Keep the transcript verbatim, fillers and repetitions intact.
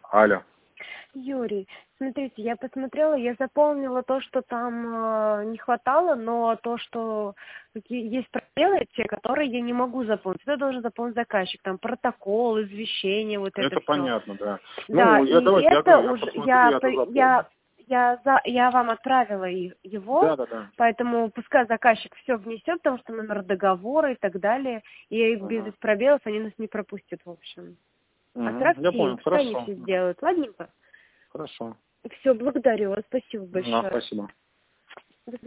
Алло. Юрий, смотрите, я посмотрела, я заполнила то, что там э, не хватало, но то, что какие- есть пробелы, те, которые я не могу заполнить. Это должен заполнить заказчик, там протокол, извещение, вот это Это все. понятно, да. Да, Ну, я и давайте, я это говорю, я уже посмотрю, я я это по- заполню. я я за я вам отправила и- его, Да, да, да. поэтому пускай заказчик все внесет, потому что номер договора и так далее, и без Угу. пробелов они нас не пропустят, в общем. Угу. Я Отправьте им, понял, пускай они хорошо. все Мгм. сделают, ладненько? Хорошо. Все, благодарю вас, спасибо Ну, большое. спасибо.